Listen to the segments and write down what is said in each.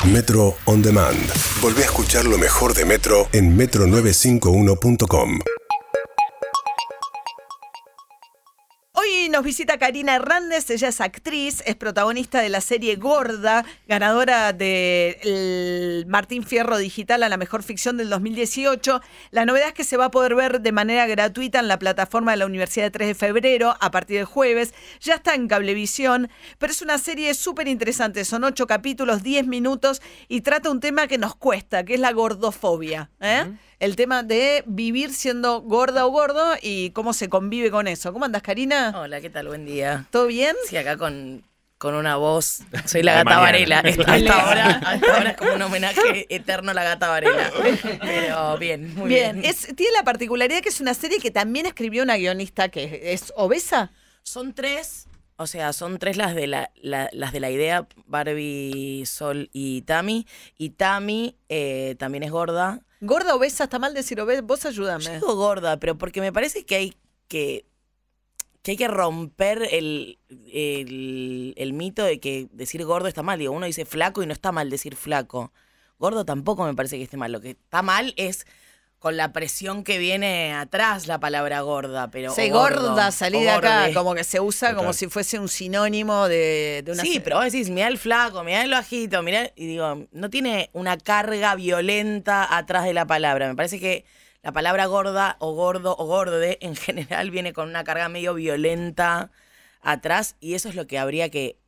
Metro On Demand. Volvé a escuchar lo mejor de Metro en metro951.com. Hoy nos visita Karina Hernández, ella es actriz, es protagonista de la serie Gorda, ganadora del Martín Fierro Digital a la mejor ficción del 2018. La novedad es que se va a poder ver de manera gratuita en la plataforma de la Universidad de 3 de Febrero a partir del jueves. Ya está en Cablevisión, pero es una serie súper interesante. Son 8 capítulos, 10 minutos y trata un tema que nos cuesta, que es la gordofobia, El tema de vivir siendo gorda o gordo y cómo se convive con eso. ¿Cómo andas, Karina? Hola, ¿qué tal? Buen día. ¿Todo bien? Sí, acá con una voz. Soy la Gata Varela. Hasta ahora es como un homenaje eterno a la Gata Varela. Pero bien, muy bien. Tiene la particularidad que es una serie que también escribió una guionista que es obesa. Son tres las de la idea, Barbie, Sol y Tami. Y Tami también es gorda. ¿Gorda, obesa? ¿Está mal decir obesa? Vos ayúdame. Yo digo gorda, pero porque me parece que hay que romper el mito de que decir gordo está mal. Digo, uno dice flaco y no está mal decir flaco. Gordo tampoco me parece que esté mal. Lo que está mal es con la presión que viene atrás la palabra gorda. Pero gorda, salí de acá, gorde. como que se usa como si fuese un sinónimo de una... Sí, pero vos decís, mirá el flaco, mirá el bajito, mirá... Y digo, no tiene una carga violenta atrás de la palabra. Me parece que la palabra gorda o gordo o gorde en general viene con una carga medio violenta atrás y eso es lo que habría que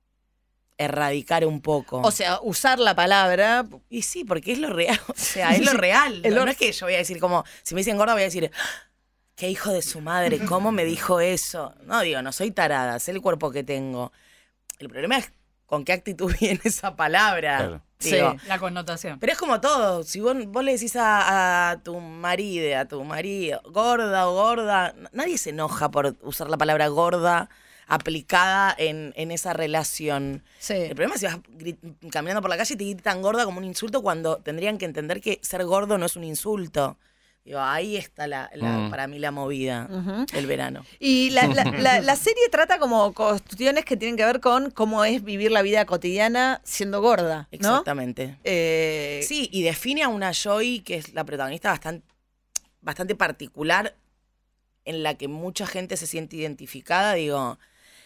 erradicar un poco. O sea, usar la palabra... Y sí, porque es lo real. O sea, es lo real. No es que yo voy a decir como... Si me dicen gorda voy a decir... ¡Qué hijo de su madre! ¿Cómo me dijo eso? No, digo, no soy tarada. Sé el cuerpo que tengo. El problema es con qué actitud viene esa palabra. Claro. Digo, Sí, la connotación. pero es como todo. Si vos le decís a tu marido, gorda o gorda, nadie se enoja por usar la palabra gorda aplicada en esa relación. Sí. El problema es si vas caminando por la calle y te gritan gorda como un insulto cuando tendrían que entender que ser gordo no es un insulto. Digo, ahí está para mí la movida del verano. Y la serie trata como cuestiones que tienen que ver con cómo es vivir la vida cotidiana siendo gorda, ¿no? Exactamente. Sí, y define a una Joy, que es la protagonista bastante particular, en la que mucha gente se siente identificada, digo,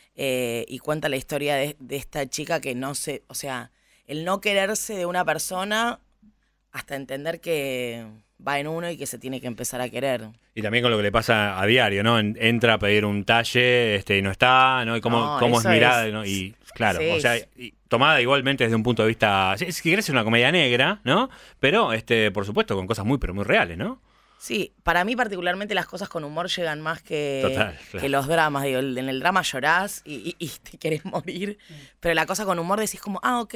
y cuenta la historia de esta chica que no se... O sea, el no quererse de una persona hasta entender que va en uno y que se tiene que empezar a querer. Y también con lo que le pasa a diario, ¿no? Entra a pedir un talle y no está, ¿no? Y cómo es mirada, ¿no? Y claro, Sí. o sea, y tomada igualmente desde un punto de vista... Si querés es una comedia negra, ¿no? Pero, por supuesto, con cosas muy, pero muy reales, ¿no? Sí, para mí particularmente las cosas con humor llegan más que, Total, claro. que los dramas. Digo, en el drama llorás y te querés morir, pero la cosa con humor decís como, ok,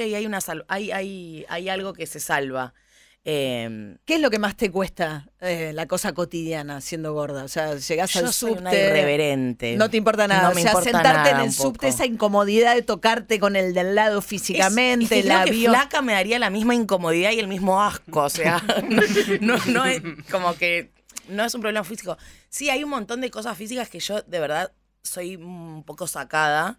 hay algo que se salva. ¿Qué es lo que más te cuesta la cosa cotidiana siendo gorda? O sea, llegás al Yo soy subte... una irreverente. No te importa nada. No me o sea, importa sentarte nada en el un subte, poco. esa incomodidad de tocarte con el del lado físicamente, Es que el creo que avión... flaca me daría la misma incomodidad y el mismo asco. O sea, no es como que no es un problema físico. Sí, hay un montón de cosas físicas que yo de verdad soy un poco sacada.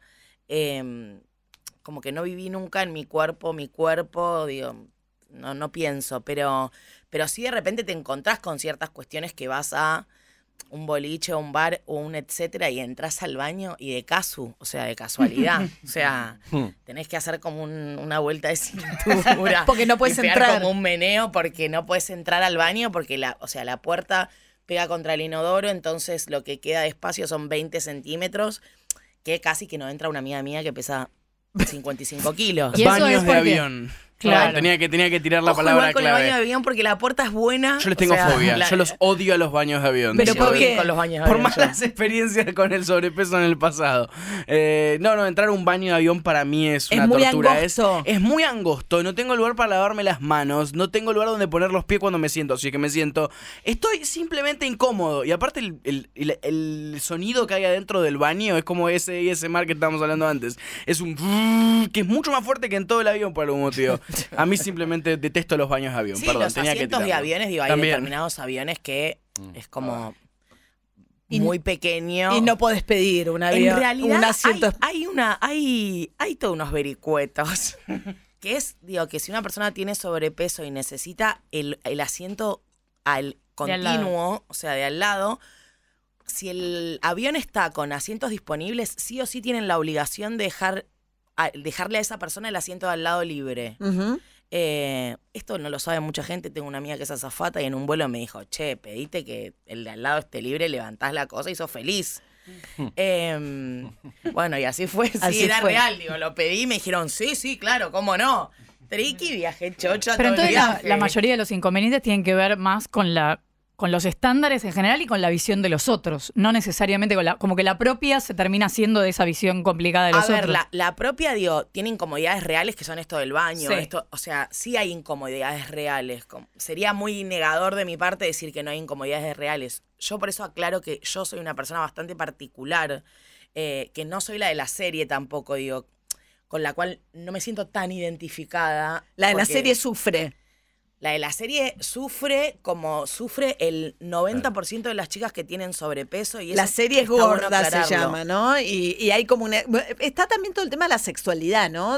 Como que no viví nunca en mi cuerpo, digo, no pienso, pero sí de repente te encontrás con ciertas cuestiones que vas a un boliche o un bar o un etcétera y entras al baño y de o sea, de casualidad. O sea, tenés que hacer como una vuelta de cintura. Porque no puedes y pegar entrar. como un meneo porque no puedes entrar al baño porque la puerta pega contra el inodoro, entonces lo que queda de espacio son 20 centímetros, que casi que no entra una amiga mía que pesa 55 kilos. ¿Y eso Baños es de porque- avión. Claro. Tenía que tirar la Ojo palabra igual con clave. el baño de avión porque la puerta es buena. Yo les tengo fobia. la- Yo los odio a los baños de avión. Pero me ¿por llevo qué? bien con los baños de Por avión, yo. malas experiencias con el sobrepeso en el pasado. No, entrar a un baño de avión para mí es una muy tortura. angosto. Es muy angosto. No tengo lugar para lavarme las manos. No tengo lugar donde poner los pies cuando me siento. Así que me siento. Estoy simplemente incómodo. Y aparte el sonido que hay adentro del baño es como ese ASMR que estábamos hablando antes. Es un... que es mucho más fuerte que en todo el avión por algún motivo. A mí simplemente detesto los baños de avión. Sí, Perdón, los tenía que asientos de tirarlo. aviones, digo, hay También. determinados aviones que es como Y- muy pequeño. Y no podés pedir un avión, En realidad un asiento... hay todos unos vericuetos que es, digo, que si una persona tiene sobrepeso y necesita el asiento al continuo, o sea, de al lado, si el avión está con asientos disponibles, sí o sí tienen la obligación de dejarle a esa persona el asiento de al lado libre. Ujú. Esto no lo sabe mucha gente. Tengo una amiga que es azafata y en un vuelo me dijo, che, pedite que el de al lado esté libre, levantás la cosa y sos feliz. Bueno, y así fue. Sí, Así era fue. real. Digo, lo pedí y me dijeron, sí, claro, cómo no. Triqui, viajé chocha Pero todo el entonces viaje. la mayoría de los inconvenientes tienen que ver más con los estándares en general y con la visión de los otros, no necesariamente como que la propia se termina haciendo de esa visión complicada de los A ver, otros. la propia, digo, tiene incomodidades reales que son esto del baño. Sí. Esto, o sea, sí hay incomodidades reales. Sería muy negador de mi parte decir que no hay incomodidades reales. Yo por eso aclaro que yo soy una persona bastante particular, que no soy la de la serie tampoco, digo, con la cual no me siento tan identificada. La de la porque serie sufre. La de la serie sufre como sufre el 90% de las chicas que tienen sobrepeso. Y La eso serie es está bueno gorda, se aclararlo. llama, ¿no? Y hay como una... Está también todo el tema de la sexualidad, ¿no?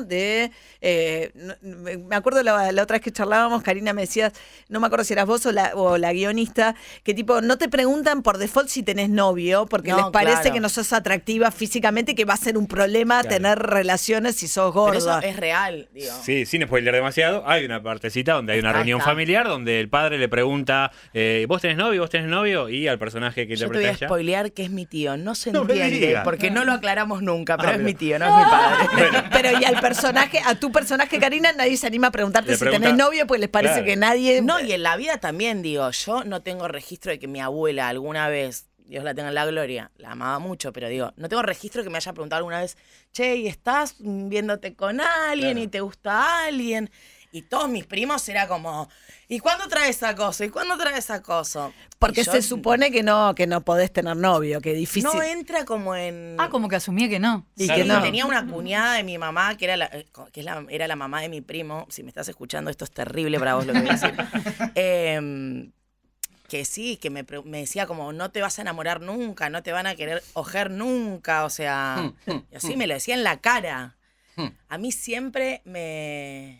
Me acuerdo la otra vez que charlábamos, Karina, me decías, no me acuerdo si eras vos o la guionista, que tipo, no te preguntan por default si tenés novio, porque No, les parece claro. que no sos atractiva físicamente y que va a ser un problema Claro. tener relaciones si sos Pero gorda. eso es real, digo. Sí, sin spoiler demasiado, hay una partecita donde hay una Ahí reunión está. familiar donde el padre le pregunta, ¿vos tenés novio? ¿Vos tenés novio? Y al personaje que Yo te voy interpreta a ella. spoilear que es mi tío. No se No me entiende, digas. porque no lo aclaramos nunca, pero es mira. mi tío, no es mi padre. Pero y al personaje, a tu personaje, Karina, nadie se anima a preguntarte Le si pregunta- tenés novio, pues les parece Claro. que nadie... No, y en la vida también, digo, yo no tengo registro de que mi abuela alguna vez, Dios la tenga en la gloria, la amaba mucho, pero digo, no tengo registro de que me haya preguntado alguna vez, che, ¿y estás viéndote con alguien Claro. y te gusta alguien? Y todos mis primos era como, ¿y cuándo trae esa cosa? ¿Y cuándo trae esa cosa? Porque Y yo se supone que no podés tener novio, que difícil. no entra como en... Como que asumía que no. Y Claro. que no. Tenía una cuñada de mi mamá, que era la mamá de mi primo. Si me estás escuchando, esto es terrible para vos lo que voy a decir. Que sí, que me decía como, no te vas a enamorar nunca, no te van a querer ojer nunca, o sea, y así me lo decía en la cara. A mí siempre me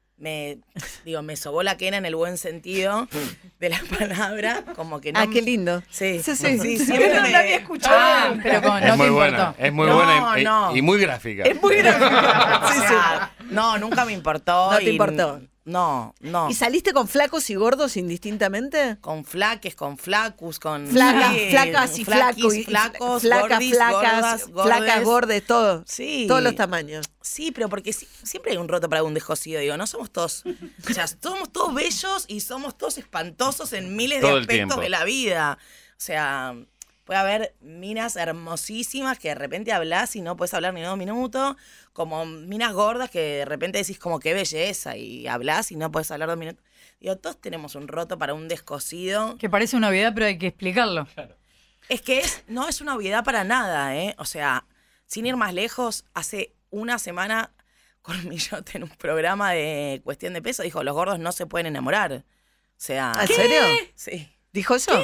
sobó la quena en el buen sentido de la palabra, como que no... Ah, qué lindo. Sí, Sí, sí. sí, Yo siempre no me- la había escuchado. Pero como, Es no te muy importó. buena, es muy No, buena no. y muy gráfica. Es muy gráfico. O Sí, sí. sea, no, nunca me importó. No te y importó. No. ¿Y saliste con flacos y gordos indistintamente? Con flaques, con flacus, con... Flacas, sí, flacas y flaquis, flacos. flacos, flacas, gordis, flacas, gordas, flacas, gordes. gordes, todo. Sí. Todos los tamaños. Sí, pero porque siempre hay un roto para un descosido, digo, no somos todos... O sea, somos todos bellos y somos todos espantosos en miles Todo de el aspectos tiempo. de la vida. O sea... Puede haber minas hermosísimas que de repente hablas y no puedes hablar ni 2 minutos, como minas gordas que de repente decís como qué belleza y hablas y no puedes hablar 2 minutos. Digo, todos tenemos un roto para un descosido. Que parece una obviedad, pero hay que explicarlo. Es que no es una obviedad para nada, ¿eh? O sea, sin ir más lejos, hace una semana Cormillot en un programa de Cuestión de Peso dijo, los gordos no se pueden enamorar. O sea... ¿En serio? Sí. ¿Dijo eso?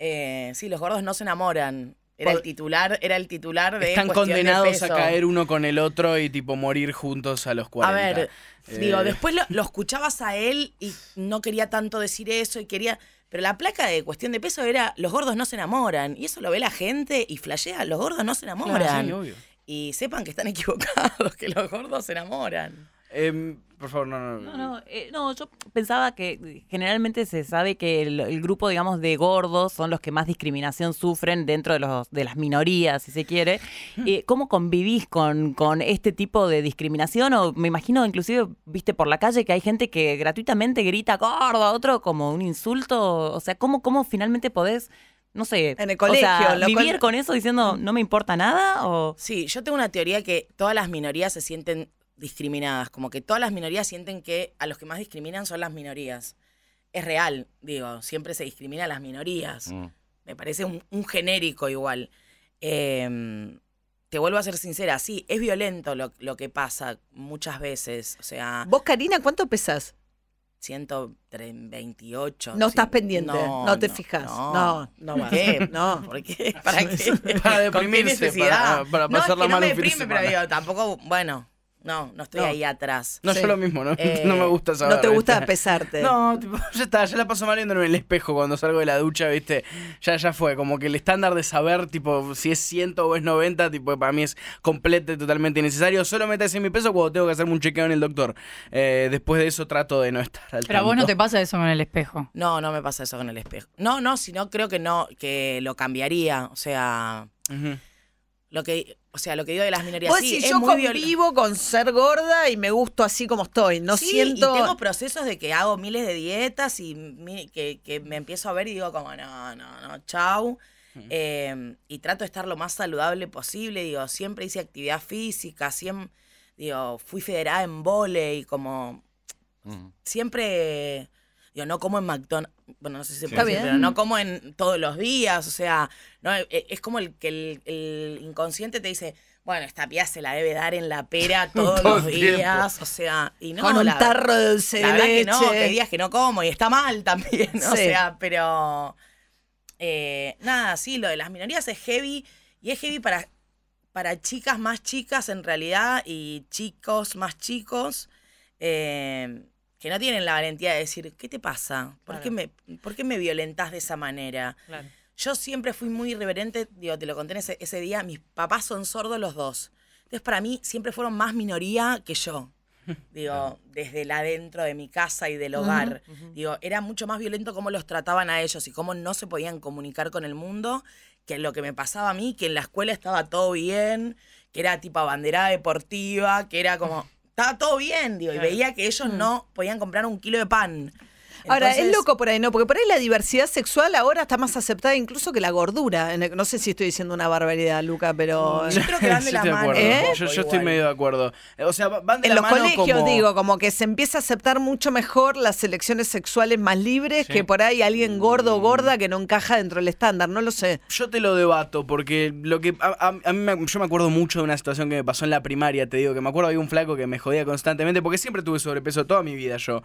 Sí, los gordos no se enamoran. Era el titular de Están Cuestión de condenados a Peso. caer uno con el otro y tipo morir juntos a los 40. A ver, digo, Eh, después lo escuchabas a él y no quería tanto decir eso y quería... Pero la placa de Cuestión de Peso era, los gordos no se enamoran. Y eso lo ve la gente y flashea, los gordos no se enamoran. Claro, sí, obvio. Y sepan que están equivocados, que los gordos se enamoran. Por favor, no. No, yo pensaba que generalmente se sabe que el grupo, digamos, de gordos son los que más discriminación sufren dentro de las minorías, si se quiere. ¿Cómo convivís con este tipo de discriminación? O me imagino, inclusive, viste por la calle que hay gente que gratuitamente grita gordo a otro como un insulto. O sea, ¿cómo finalmente podés, no sé, En el colegio, o sea, lo vivir cual- con eso diciendo no me importa nada? O... Sí, yo tengo una teoría que todas las minorías se sienten discriminadas, como que todas las minorías sienten que a los que más discriminan son las minorías. Es real, digo, siempre se discrimina a las minorías. Me parece un genérico igual. Te vuelvo a ser sincera, sí, es violento lo que pasa muchas veces. O sea, ¿Vos, Karina, cuánto pesás? 128. No estás pendiente, no te fijas. No ¿Por vas. qué? No. ¿Por qué? ¿Para qué? Para ¿Con qué deprimirse, necesidad? para no, es pasarla que no mal me un fin de deprime, pero semana. digo, tampoco, bueno, No estoy No. ahí atrás. No, Sí. yo lo mismo, no, no me gusta saber. No te gusta ¿viste? pesarte. No, tipo, ya está, ya la paso mal viéndome en el espejo cuando salgo de la ducha, ¿viste? Ya fue, como que el estándar de saber, tipo, si es 100 o es 90, tipo, para mí es completo y totalmente innecesario. Solo me en mi peso cuando tengo que hacerme un chequeo en el doctor. Después de eso trato de no estar al Pero a vos no tanto. te pasa eso con el espejo. No me pasa eso con el espejo. No, sino creo que no, que lo cambiaría. O sea, Ujú. lo que digo de las minorías. Vos Sí, decís, es yo muy convivo con ser gorda y me gusto así como estoy. No sí, siento. y tengo procesos de que hago miles de dietas y que me empiezo a ver y digo como, no, chau. Y trato de estar lo más saludable posible. Digo, siempre hice actividad física, fui federada en vóley, como siempre, no como en McDonald's. Bueno, no sé si se Está puede decir, bien. pero no como en todos los días. O sea, no es como el que el inconsciente te dice, bueno, esta pieza se la debe dar en la pera todos Todo los el tiempo. días. O sea, y no. con un la- tarro de dulce la de verdad leche. que no, que hay días que no como y está mal también, ¿no? O Sí. sea, pero nada, sí, lo de las minorías es heavy y es heavy para chicas más chicas en realidad y chicos más chicos que no tienen la valentía de decir, ¿qué te pasa? ¿Por qué me violentás de esa manera? Claro. Yo siempre fui muy irreverente, te lo conté en ese día, mis papás son sordos los dos. Entonces para mí siempre fueron más minoría que yo. Desde el adentro de mi casa y del hogar. Era mucho más violento cómo los trataban a ellos y cómo no se podían comunicar con el mundo que lo que me pasaba a mí, que en la escuela estaba todo bien, que era tipo abanderada deportiva, que era como, estaba todo bien, y veía que ellos no podían comprar un kilo de pan. Ahora, Entonces, es loco por ahí, ¿no? Porque por ahí la diversidad sexual ahora está más aceptada incluso que la gordura. No sé si estoy diciendo una barbaridad, Luca, pero... Yo creo que van de Yo la estoy de mano. acuerdo. ¿Eh? Yo estoy Igual. medio de acuerdo. O sea, van de En la los mano colegios, como... digo, como que se empieza a aceptar mucho mejor las elecciones sexuales más libres que por ahí alguien gordo o gorda que no encaja dentro del estándar, no lo sé. Yo te lo debato, porque lo que yo me acuerdo mucho de una situación que me pasó en la primaria, te digo, que me acuerdo había un flaco que me jodía constantemente, porque siempre tuve sobrepeso toda mi vida yo.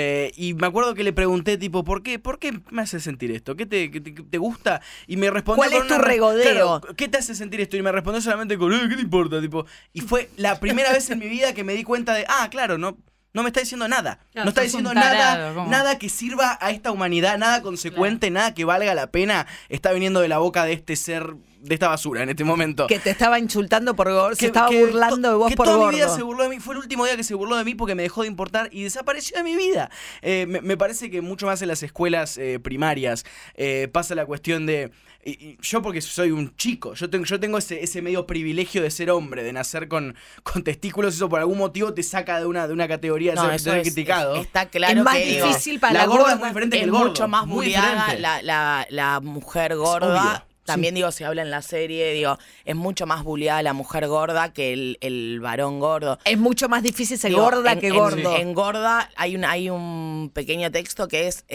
Y me acuerdo que le pregunté, tipo, ¿por qué me hace sentir esto? ¿Qué te gusta? Y me respondió ¿Cuál con es tu una regodeo? Claro, ¿qué te hace sentir esto? Y me respondió solamente con, ¿qué te importa? Tipo, y fue la primera vez en mi vida que me di cuenta de, claro, no me está diciendo nada. Claro, No está sos un diciendo tarado, nada, ¿cómo? nada que sirva a esta humanidad, nada consecuente, nada que valga la pena está viniendo de la boca de este ser, de esta basura en este momento. Que te estaba insultando por gordo, se estaba burlando de vos que por toda gordo. mi vida se burló de mí. Fue el último día que se burló de mí porque me dejó de importar y desapareció de mi vida. Me parece que mucho más en las escuelas primarias pasa la cuestión de... Y yo porque soy un chico, yo tengo ese medio privilegio de ser hombre, de nacer con testículos, eso por algún motivo te saca de una categoría de eso ser es- criticado. está claro Es más que difícil para la la gorda gorda. es muy diferente que es el gordo. mucho más muy bulliada diferente. la mujer gorda. obvio, También se habla en la serie, es mucho más bulliada la mujer gorda que el varón gordo. Es mucho más difícil ser Digo, gorda en- que en- gordo. En gorda hay un pequeño texto que es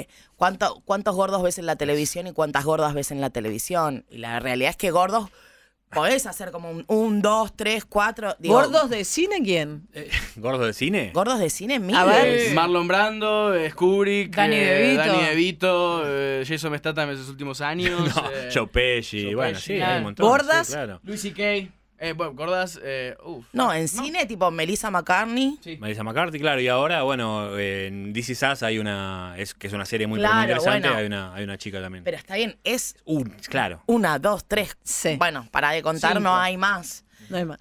¿cuántos gordos ves en la televisión y cuántas gordas ves en la televisión? Y la realidad es que gordos podés hacer como un 2, 3, 4. ¿Gordos de cine quién? ¿Gordo de cine? Gordos de cine, A ver. miles. Marlon Brando, Kubrick, Danny DeVito. Danny DeVito, Jason Statham en sus últimos años, No, Joe Pesci, Joe bueno, Pesci. sí, hay Claro. un montón. ¿Gordas? Sí, claro. Louis C.K. Bueno, gordas, No, en cine tipo Melissa McCartney. Sí. Melissa McCarthy, claro, y ahora, bueno, en This Is Us hay que es una serie muy, Claro, muy interesante, bueno. hay una chica también. Pero está bien, es Claro. 1, 2, 3. Sí. Bueno, para de contar 5. no hay más. No hay más.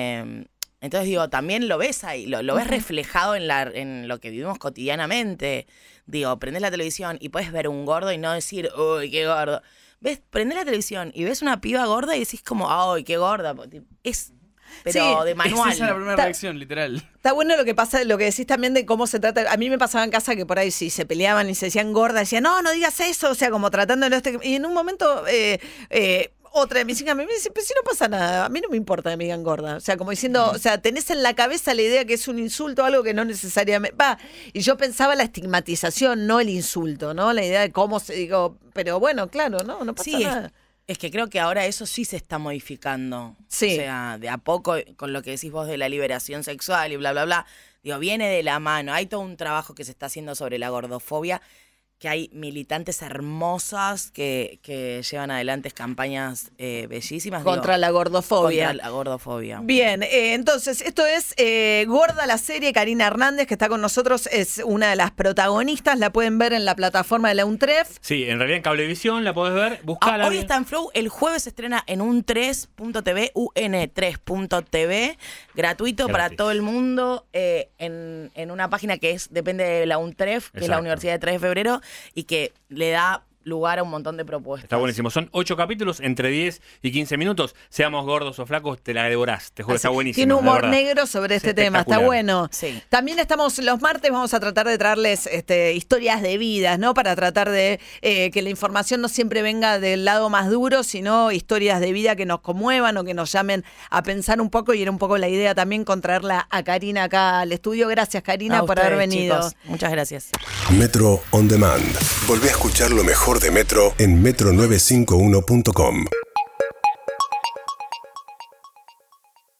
Entonces digo, también lo ves ahí, lo ves reflejado en lo que vivimos cotidianamente. Digo, prendés la televisión y puedes ver un gordo y no decir, uy, qué gordo. Prendés la televisión y ves una piba gorda y decís como, ay, qué gorda. Pero Sí, de manual. Esa es la primera Está- reacción, literal. Está bueno lo que pasa, lo que decís también de cómo se trata. A mí me pasaba en casa que por ahí si se peleaban y se decían gorda, decían, no digas eso, o sea, como tratándolo. Y en un momento, otra de mis hijas me dice, pero si no pasa nada, a mí no me importa que me digan gorda. O sea, como diciendo, o sea, tenés en la cabeza la idea que es un insulto, algo que no necesariamente. Y yo pensaba la estigmatización, no el insulto, ¿no? La idea de cómo se digo, pero bueno, claro, no pasa Sí, nada. es que creo que ahora eso sí se está modificando. Sí. O sea, de a poco, con lo que decís vos de la liberación sexual y bla, bla, bla. Digo, viene de la mano. Hay todo un trabajo que se está haciendo sobre la gordofobia que hay militantes hermosas que llevan adelante campañas bellísimas. Contra la gordofobia. Contra la gordofobia. Bien, entonces esto es Gorda la serie. Karina Hernández, que está con nosotros, es una de las protagonistas. La pueden ver en la plataforma de la UNTREF. Sí, en realidad en Cablevisión la podés ver, buscala. Hoy está en Flow, el jueves se estrena en un3.tv, un3.tv, gratuito para todo el mundo, en una página que depende de la UNTREF, que es la Universidad de 3 de Febrero, y que le da lugar a un montón de propuestas. Está buenísimo. Son 8 capítulos entre 10 y 15 minutos. Seamos gordos o flacos, te la devorás. Te juro, está buenísimo. Tiene humor negro sobre este tema. Está bueno. Sí. También estamos los martes, vamos a tratar de traerles historias de vidas, ¿no? Para tratar de que la información no siempre venga del lado más duro, sino historias de vida que nos conmuevan o que nos llamen a pensar un poco. Y era un poco la idea también con traerla a Karina acá al estudio. Gracias, Karina, por haber venido. Chicos, muchas gracias. Metro On Demand. Volvé a escuchar lo mejor de Metro en metro951.com.